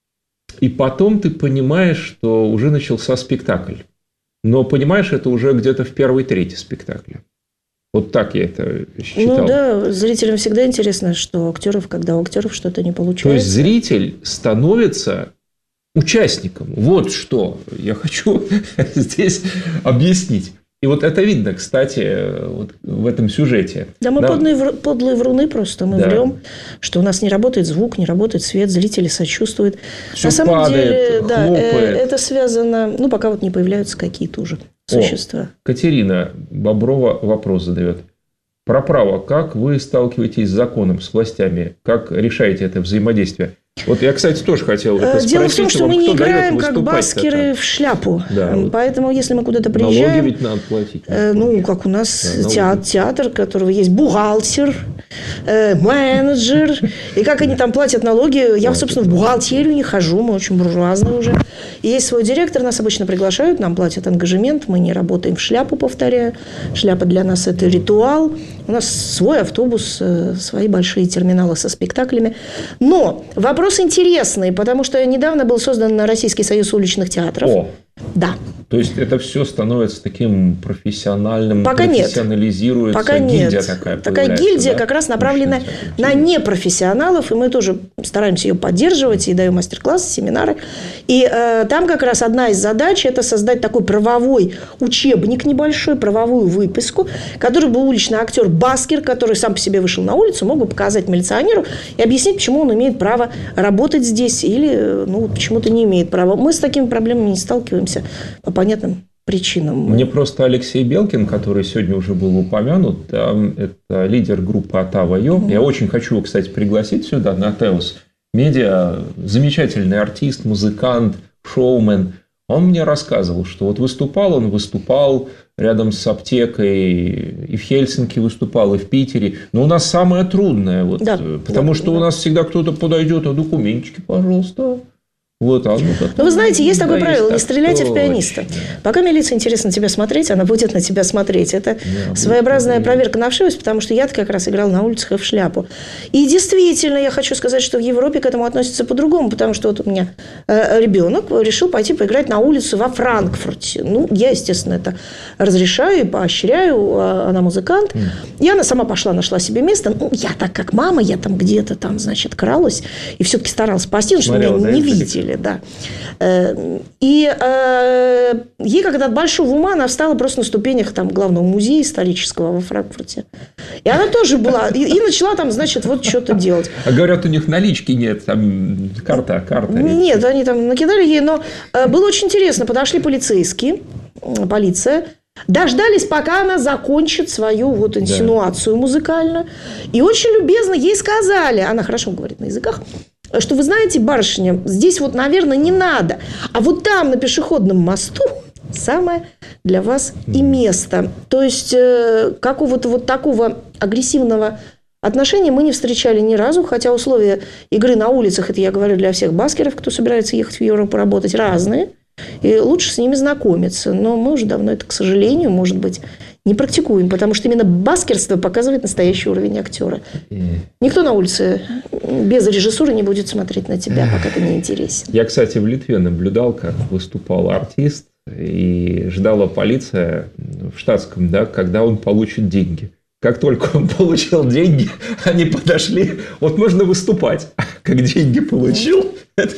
И потом ты понимаешь, что уже начался спектакль. Но понимаешь это уже где-то в первой трети спектакля. Вот так я это считал. Ну да, зрителям всегда интересно, что у актеров, когда у актеров что-то не получается. То есть зритель становится участником. Вот что я хочу здесь объяснить. И вот это видно, кстати, вот в этом сюжете. Да, мы да. Подлые, подлые вруны просто. Мы да. врем, что у нас не работает звук, не работает свет, зрители сочувствуют. Все На самом падает, деле, да, хлопает. это связано, ну, пока вот не появляются какие-то уже существа. О, Катерина Боброва вопрос задает. Про право. Как вы сталкиваетесь с законом, с властями? Как решаете это взаимодействие? Вот я, кстати, тоже хотел это спросить. Дело в том, что вам, мы не кто играем как баскеры так? в шляпу. Да, вот. Поэтому, если мы куда-то приезжаем... Налоги ведь надо платить. Э, ну, как у нас да, театр, театр, у которого есть бухгалтер, э, менеджер. И как они там платят налоги. Я, собственно, в бухгалтерию не хожу. Мы очень буржуазные уже. И есть свой директор. Нас обычно приглашают. Нам платят ангажемент. Мы не работаем в шляпу, повторяю. Шляпа для нас – это ритуал. У нас свой автобус, свои большие терминалы со спектаклями. Но вопрос интересный, потому что недавно был создан Российский союз уличных театров. О. Да. То есть это все становится таким профессиональным, пока профессионализируется. Пока гильдия нет. такая Такая гильдия да? как раз направлена на непрофессионалов, и мы тоже стараемся ее поддерживать и даем мастер-классы, семинары. И э, там как раз одна из задач – это создать такой правовой учебник небольшой, правовую выписку, который бы уличный актер Баскер, который сам по себе вышел на улицу, мог бы показать милиционеру и объяснить, почему он имеет право работать здесь или ну, почему-то не имеет права. Мы с такими проблемами не сталкиваемся по понятным причинам. Мне просто Алексей Белкин, который сегодня уже был упомянут, это лидер группы Атава.io. Угу. Я очень хочу его, кстати, пригласить сюда, на Теос Медиа. Замечательный артист, музыкант, шоумен. Он мне рассказывал, что вот выступал он, выступал рядом с аптекой, и в Хельсинки выступал, и в Питере. Но у нас самое трудное, вот, да, потому да, что да. у нас всегда кто-то подойдет, а документики, пожалуйста. Вот, а ну, Но вы знаете, есть такое да, правило: есть не стреляйте в пианиста. точно. Пока милиции интересно на тебя смотреть, она будет на тебя смотреть. Это Да, своеобразная будет. проверка на вшивость, потому что я-то как раз играл на улицах и в шляпу. И действительно, я хочу сказать, что в Европе к этому относятся по-другому, потому что вот у меня э, ребенок решил пойти поиграть на улицу во Франкфурте. Ну, я, естественно, это разрешаю и поощряю, она музыкант. Mm. И она сама пошла, нашла себе место. Ну, я так как мама, я там где-то там, значит, кралась и все-таки старалась спасти, потому что меня не видели, да. И э, ей, когда от большого ума, она встала просто на ступенях там главного музея исторического во Франкфурте. И она тоже была. И, и начала там, значит, вот что-то делать. А говорят, у них налички нет, там карта, карта. Нет, они там накидали ей, но э, было очень интересно. Подошли полицейские, полиция, дождались, пока она закончит свою вот инсинуацию да. музыкальную. И очень любезно ей сказали, она хорошо говорит на языках, что, вы знаете, барышня, здесь вот, наверное, не надо. А вот там, на пешеходном мосту, самое для вас и место. То есть, э, какого-то вот такого агрессивного отношения мы не встречали ни разу, хотя условия игры на улицах, это я говорю для всех баскеров, кто собирается ехать в Европу работать, разные. И лучше с ними знакомиться. Но мы уже давно это, к сожалению, может быть, не практикуем, потому что именно баскерство показывает настоящий уровень актера. Никто на улице без режиссуры не будет смотреть на тебя, пока ты не интересен. Я, кстати, в Литве наблюдал, как выступал артист, и ждала полиция в штатском, да, когда он получит деньги. Как только он получил деньги, они подошли, вот можно выступать. Как деньги получил,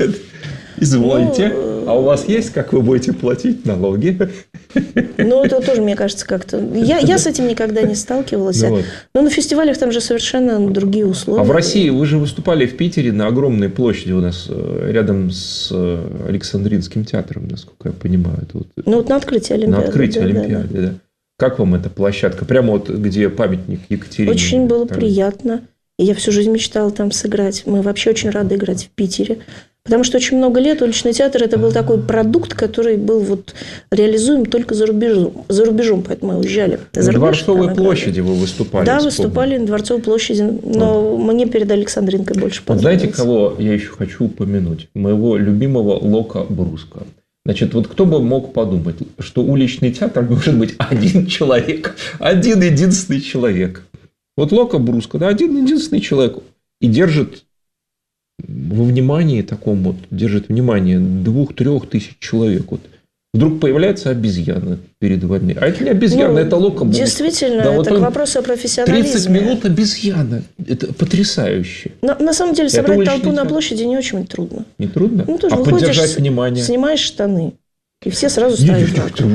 извольте. Ну, а у вас есть, как вы будете платить налоги? Ну, это тоже, мне кажется, как-то... Я, я с этим никогда не сталкивалась. Ну, вот. Но на фестивалях там же совершенно другие условия. А в России вы же выступали в Питере на огромной площади у нас, рядом с Александринским театром, насколько я понимаю. Это вот... Ну, вот на открытии Олимпиады. На открытии да, Олимпиады, да, да. да. Как вам эта площадка? Прямо вот где памятник Екатерине. Очень было там... приятно. И я всю жизнь мечтала там сыграть. Мы вообще очень рады играть в Питере. Потому что очень много лет уличный театр – это был такой продукт, который был вот реализуем только за рубежом. За рубежом, поэтому мы уезжали. На Дворцовой площади вы выступали. Да, выступали на Дворцовой площади, но вот. Мне перед Александринкой больше понравилось. Вот знаете, кого я еще хочу упомянуть? Моего любимого Лока Бруска. Значит, вот кто бы мог подумать, что уличный театр может быть один человек, один единственный человек. Вот Лока Бруска, да, один единственный человек. И держит во внимании таком вот, держит внимание двух-трех тысяч человек. Вот. Вдруг появляется обезьяна перед вами. А это не обезьяна, ну, это Лока Бруска. Действительно, да, это вот к вопросу о профессионализме. тридцать минут обезьяна. Это потрясающе. Но, на самом деле, собрать толпу на площади не очень трудно. Не трудно? Ну, ты же а выходишь, поддержать внимание? Снимаешь штаны. И все сразу ставят.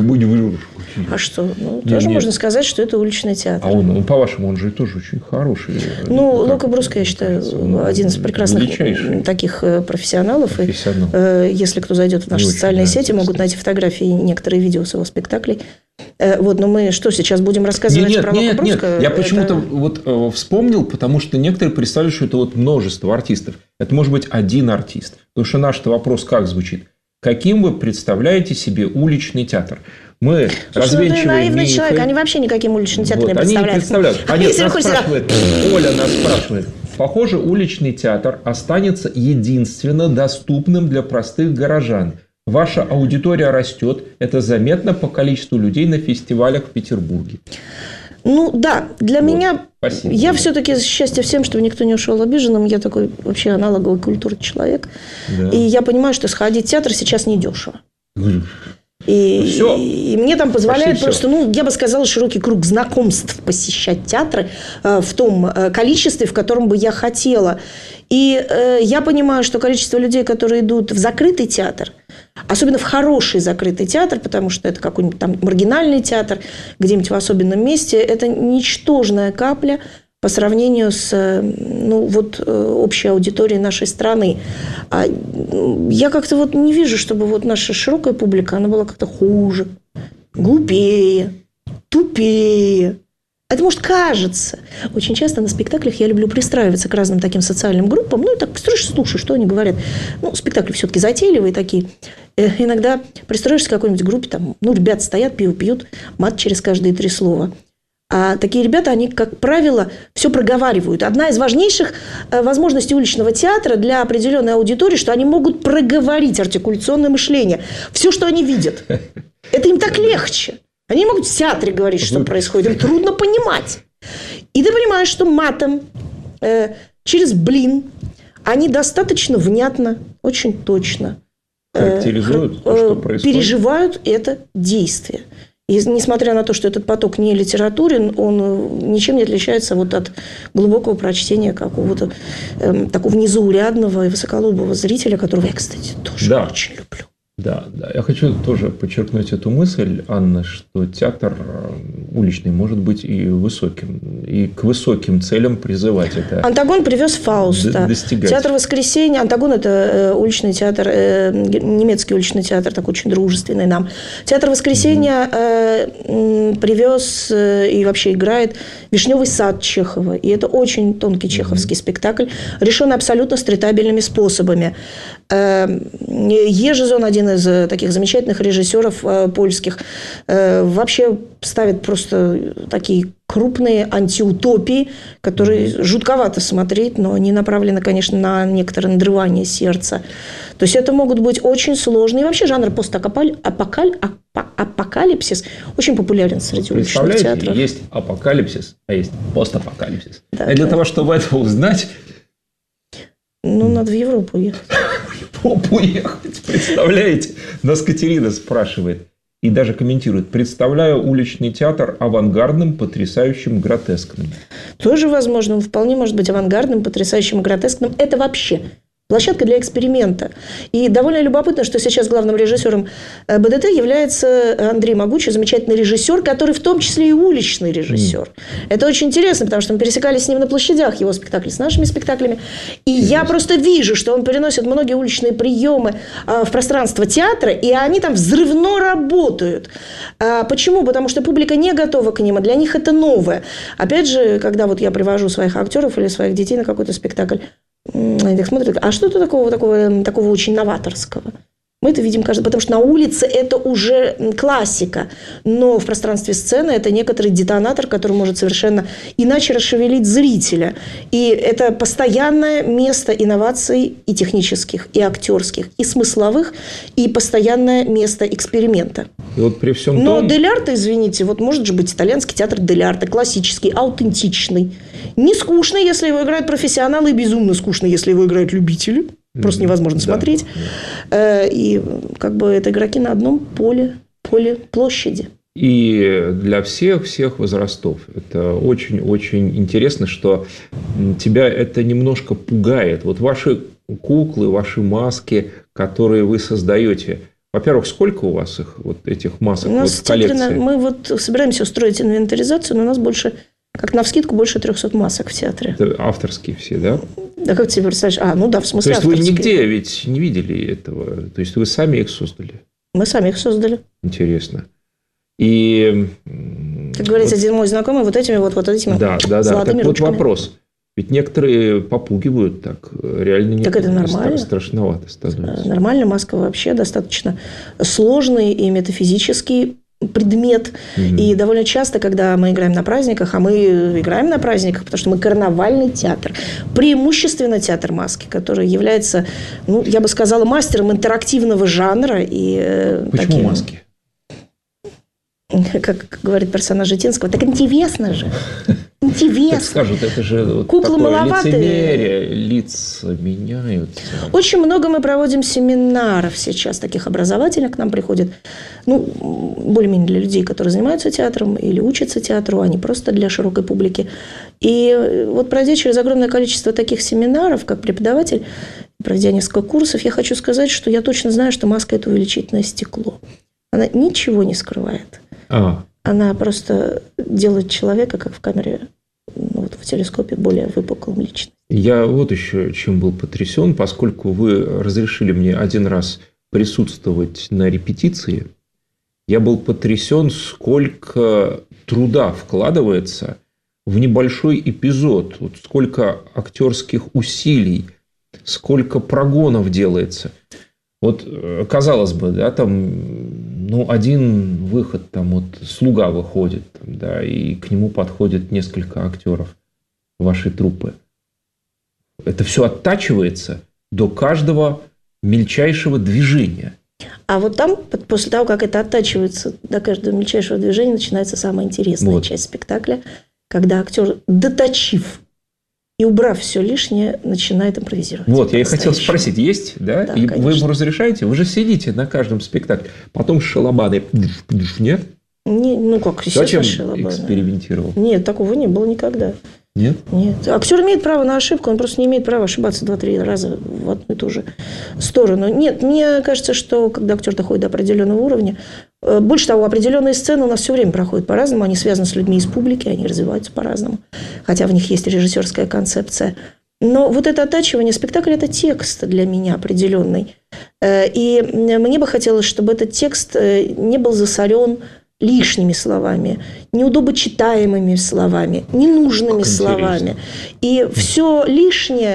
А что? Ну, нет, тоже нет. Можно сказать, что это уличный театр. А он, он, по-вашему, он же тоже очень хороший. Ну, Лока Бруска, я считаю, ну, один из прекрасных величайший. Таких профессионалов. Профессионал. И, э, если кто зайдет в наши не социальные сети, нравится. Могут найти фотографии и некоторые видео с его спектаклей. Э, вот, но мы что, сейчас будем рассказывать нет, про нет, Лока Бруска? Нет, я это... почему-то вот э, вспомнил, потому что некоторые представляют, что это вот множество артистов. Это может быть один артист. Потому что наш вопрос как звучит? Каким вы представляете себе уличный театр? Мы Слушай, развенчиваем ну, ты наивный мифы. человек, они вообще никаким уличным театром вот, Они не не представляют. А нет, нас спрашивает, Оля нас спрашивает. Похоже, уличный театр останется единственно доступным для простых горожан. Ваша аудитория растет. Это заметно по количеству людей на фестивалях в Петербурге. Ну да, для вот. меня, Спасибо. Я все-таки счастье всем, чтобы никто не ушел обиженным. Я такой вообще аналоговый культурный человек. Да. И я понимаю, что сходить в театр сейчас недешево. И, все. и мне там позволяет Почти просто, все. ну, я бы сказала, широкий круг знакомств посещать театры э, в том э, количестве, в котором бы я хотела. И э, я понимаю, что количество людей, которые идут в закрытый театр, особенно в хороший закрытый театр, потому что это какой-нибудь там маргинальный театр, где-нибудь в особенном месте, это ничтожная капля по сравнению с ну, вот, общей аудиторией нашей страны. А я как-то вот не вижу, чтобы вот наша широкая публика, она была как-то хуже, глупее, тупее. Это, может, кажется. Очень часто на спектаклях я люблю пристраиваться к разным таким социальным группам. Ну, и так строишь, слушай, что они говорят. Ну, спектакли все-таки затейливые такие. Э, иногда пристроишься к какой-нибудь группе, там, ну, ребята стоят, пиво пьют, мат через каждые три слова. А такие ребята, они, как правило, все проговаривают. Одна из важнейших возможностей уличного театра для определенной аудитории, что они могут проговорить артикуляционное мышление. Все, что они видят. Это им так легче. Они не могут в театре говорить, что происходит. Им трудно понимать. И ты понимаешь, что матом, э, через блин, они достаточно внятно, очень точно характеризуют, э, что происходит. Переживают это действие. И несмотря на то, что этот поток не литературен, он ничем не отличается вот от глубокого прочтения какого-то э, такого незаурядного и высоколобого зрителя, которого я, кстати, тоже да. очень люблю. Да, да. Я хочу тоже подчеркнуть эту мысль, Анна, что театр уличный может быть и высоким, и к высоким целям призывать это. Антагон привез Фауста. Достигать. Театр Воскресенья. Антагон – это уличный театр, немецкий уличный театр, такой очень дружественный нам. Театр Воскресенья mm-hmm. привез и вообще играет «Вишневый сад» Чехова. И это очень тонкий чеховский mm-hmm. спектакль, решенный абсолютно стритабельными способами. Ежезон, один из таких замечательных режиссеров польских, вообще ставит просто такие крупные антиутопии, которые mm-hmm. жутковато смотреть, но они направлены, конечно, на некоторое надрывание сердца. То есть это могут быть очень сложные. И вообще жанр постапокалипсис очень популярен среди уличных театров. Есть апокалипсис, а есть постапокалипсис. Да, и для да. того, чтобы это узнать... Ну, надо в Европу ехать. В Европу ехать, представляете? Нас Катерина спрашивает и даже комментирует. Представляю уличный театр авангардным, потрясающим, гротескным. Тоже возможно. Он вполне может быть авангардным, потрясающим, гротескным. Это вообще площадка для эксперимента. И довольно любопытно, что сейчас главным режиссером БДТ является Андрей Могучий, замечательный режиссер, который в том числе и уличный режиссер. Mm. Это очень интересно, потому что мы пересекались с ним на площадях, его спектакли с нашими спектаклями. И интересно. Я просто вижу, что он переносит многие уличные приемы в пространство театра, и они там взрывно работают. Почему? Потому что публика не готова к ним, а для них это новое. Опять же, когда вот я привожу своих актеров или своих детей на какой-то спектакль, они так смотрят, а что-то такого, такого, такого очень новаторского? Мы это видим каждый, потому что на улице это уже классика, но в пространстве сцены это некоторый детонатор, который может совершенно иначе расшевелить зрителя. И это постоянное место инноваций и технических, и актерских, и смысловых, и постоянное место эксперимента. И вот при всем но том... Дель Арте, извините, вот может же быть итальянский театр Дель Арте, классический, аутентичный, не скучный, если его играют профессионалы, и безумно скучный, если его играют любители. Просто невозможно да, смотреть. Да. И как бы это игроки на одном поле, поле площади. И для всех, всех возрастов. Это очень-очень интересно, что тебя это немножко пугает. Вот ваши куклы, ваши маски, которые вы создаете. Во-первых, сколько у вас их, вот этих масок у нас вот в коллекции? Мы вот собираемся устроить инвентаризацию, но у нас больше... Как навскидку больше трехсот масок в театре. Это авторские все, да? Да как ты себе представляешь? А, ну да, в смысле авторские. То есть, авторские. Вы нигде ведь не видели этого? То есть, вы сами их создали? Мы сами их создали. Интересно. И... Как говорится, вот... один мой знакомый, вот этими вот, вот этими да, да, золотыми да. Так ручками. Вот вопрос. Ведь некоторые попугивают так. Реально не так это нормально. Страшновато становится. Нормально. Маска вообще достаточно сложный и метафизический предмет. Mm-hmm. И довольно часто, когда мы играем на праздниках, а мы играем на праздниках, потому что мы карнавальный театр, преимущественно театр маски, который является, ну, я бы сказала, мастером интерактивного жанра. И, почему таким, маски? Как говорит персонаж Житинского, так интересно же. Интересно. Так скажут, это же вот куклы маловатые. Лицемерие, лица меняются. Очень много мы проводим семинаров сейчас, таких образовательных к нам приходят. Ну, более-менее для людей, которые занимаются театром или учатся театру, а не просто для широкой публики. И вот пройдя через огромное количество таких семинаров, как преподаватель, проведя несколько курсов, я хочу сказать, что я точно знаю, что маска – это увеличительное стекло. Она ничего не скрывает. А. Она просто делает человека, как в камере, ну, вот в телескопе, более выпуклым личностью. Я вот еще чем был потрясен, поскольку вы разрешили мне один раз присутствовать на репетиции, я был потрясен, сколько труда вкладывается в небольшой эпизод, вот сколько актерских усилий, сколько прогонов делается. Вот, казалось бы, да, там ну, один выход, там вот слуга выходит, там, да, и к нему подходит несколько актеров вашей труппы. Это все оттачивается до каждого мельчайшего движения. А вот там, после того, как это оттачивается до каждого мельчайшего движения, начинается самая интересная вот. часть спектакля, когда актер, доточив и убрав все лишнее, начинает импровизировать. Вот, я и хотел спросить, есть, да? Да, и конечно. Вы ему разрешаете? Вы же сидите на каждом спектакле. Потом шалабаны. Нет? Не, ну как, зачем шалабаны. Экспериментировал? Нет, такого не было никогда. Нет? Нет. Актер имеет право на ошибку, он просто не имеет права ошибаться два-три раза в одну и ту же сторону. Нет, мне кажется, что когда актер доходит до определенного уровня, больше того, определенные сцены у нас все время проходят по-разному, они связаны с людьми из публики, они развиваются по-разному, хотя в них есть режиссерская концепция. Но вот это оттачивание спектакля – это текст для меня определенный. И мне бы хотелось, чтобы этот текст не был засорен лишними словами, неудобочитаемыми словами, ненужными словами. И все лишнее,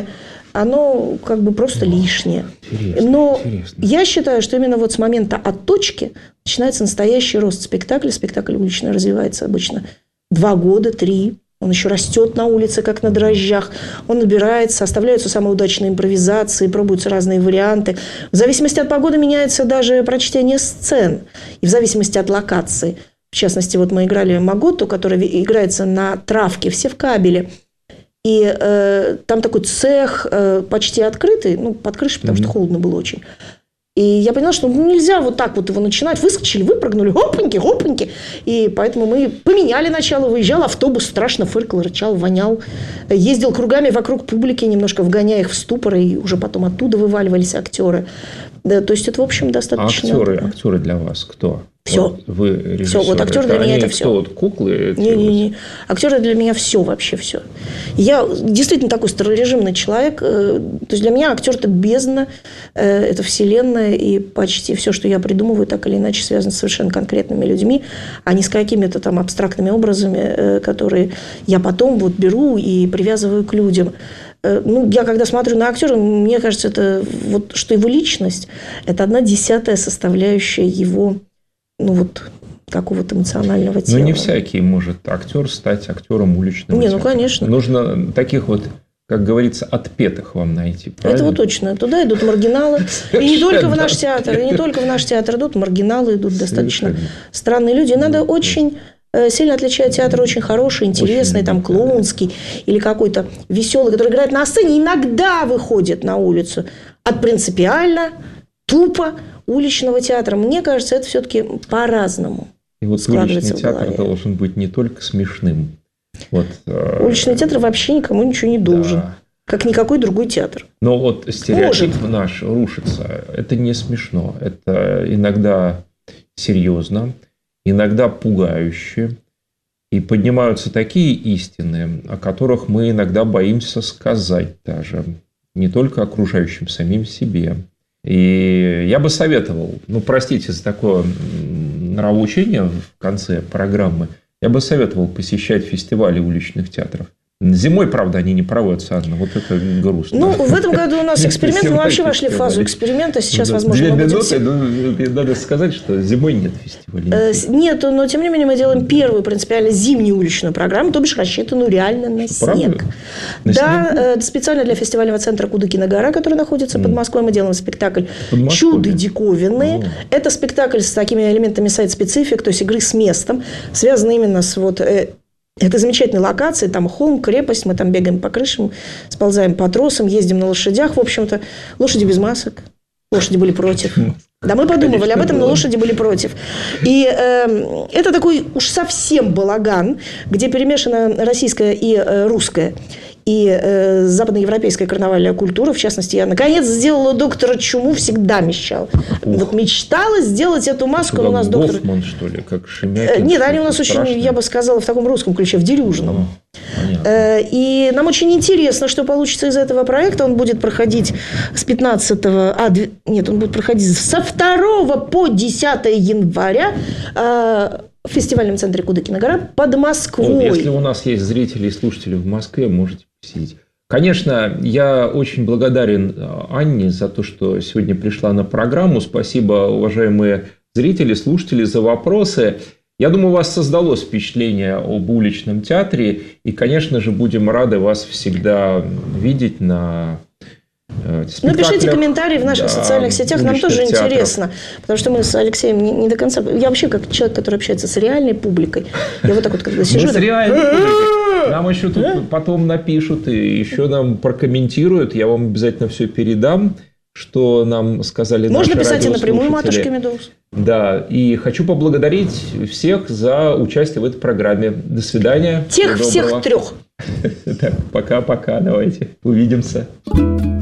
оно как бы просто лишнее. Интересно, Но интересно. Я считаю, что именно вот с момента отточки начинается настоящий рост спектакля. Спектакль уличный развивается обычно два года, три. Он еще растет на улице, как на дрожжах. Он набирается, оставляются самые удачные импровизации, пробуются разные варианты. В зависимости от погоды меняется даже прочтение сцен. И в зависимости от локации. В частности, вот мы играли Маготту, которая играется на травке, все в кабеле. И э, там такой цех э, почти открытый, ну, под крышей, потому mm-hmm. что холодно было очень. И я поняла, что ну, нельзя вот так вот его начинать. Выскочили, выпрыгнули, хопаньки, хопаньки. И поэтому мы поменяли начало. Выезжал автобус, страшно фыркал, рычал, вонял. Ездил кругами вокруг публики, немножко вгоняя их в ступор. И уже потом оттуда вываливались актеры. Да, то есть это, в общем, достаточно... А актеры, актеры для вас кто? Все. Вот вы режиссеры. Все. Вот актеры для меня это все. Кто, вот куклы? Не-не-не. Актеры для меня все вообще все. Я действительно такой старорежимный человек. То есть для меня актер – это бездна, это вселенная, и почти все, что я придумываю, так или иначе связано с совершенно конкретными людьми, а не с какими-то там абстрактными образами, которые я потом вот беру и привязываю к людям. Ну, я когда смотрю на актера, мне кажется, это вот, что его личность – это одна десятая составляющая его, ну вот, какого-то эмоционального тела. Ну, не всякий может актер стать актером уличного не, театра. Ну, конечно. Нужно таких вот, как говорится, отпетых вам найти. Правильно? Это вот точно. Туда идут маргиналы. И не только в наш театр. И не только в наш театр идут маргиналы, идут достаточно странные люди. И надо очень сильно отличать театр очень хороший, интересный, там, клоунский или какой-то веселый, который играет на сцене, иногда выходит на улицу от принципиально, тупо уличного театра. Мне кажется, это все-таки по-разному. И вот уличный театр должен быть не только смешным. Вот, уличный э... театр вообще никому ничего не должен. Да. Как никакой другой театр. Но вот стереотип Может. наш рушится. Это не смешно. Это иногда серьезно, иногда пугающе. И поднимаются такие истины, о которых мы иногда боимся сказать даже. Не только окружающим, самим себе. И я бы советовал, ну, простите за такое нравоучение в конце программы, я бы советовал посещать фестивали уличных театров. Зимой, правда, они не проводятся, Анна. Вот это грустно. Ну, в этом году у нас эксперимент. Мы вообще вошли в фазу эксперимента. Сейчас, возможно, мы будем... Две минуты, надо сказать, что зимой нет фестиваля. Нет, но, тем не менее, мы делаем первую принципиально зимнюю уличную программу, то бишь рассчитанную реально на снег. Да, специально для фестивального центра Кудыкина гора, который находится под Москвой, мы делаем спектакль «Чуды диковинные». Это спектакль с такими элементами сайт-специфик, то есть игры с местом, связанный именно с вот... Это замечательные локации, там холм, крепость, мы там бегаем по крышам, сползаем по тросам, ездим на лошадях, в общем-то. Лошади без масок, лошади были против. Да, мы подумывали Конечно, об этом, но лошади были против. И э, это такой уж совсем балаган, где перемешано российское и э, русское, и э, западноевропейская карнавальная культура. В частности, я наконец сделала доктора Чуму, всегда мечтала. Вот мечтала сделать эту маску, но у нас доктор... Гофман, что ли, как Шемякин? Нет, они у нас очень, страшные. Я бы сказала, в таком русском ключе, в дерюжном. Э, и нам очень интересно, что получится из этого проекта. Он будет проходить с пятнадцатого... А, нет, он будет проходить со второго по десятое января э, в фестивальном центре Кудыкина гора под Москвой. Ну, если у нас есть зрители и слушатели в Москве, можете посетить. Конечно, я очень благодарен Анне за то, что сегодня пришла на программу. Спасибо, уважаемые зрители, слушатели за вопросы. Я думаю, у вас создалось впечатление об уличном театре. И, конечно же, будем рады вас всегда видеть на спектаклях. Напишите комментарии в наших да, социальных сетях, нам тоже театров. Интересно. Потому что мы с Алексеем не, не до конца... Я вообще как человек, который общается с реальной публикой. Я вот так вот, когда сижу... Мы с реальной публикой. Нам еще тут потом напишут и еще нам прокомментируют. Я вам обязательно все передам, что нам сказали Можно наши радиослушатели. Можно писать и напрямую, матушке Медоуз. Да, и хочу поблагодарить всех за участие в этой программе. До свидания. Тех всех трех. Пока-пока, давайте увидимся.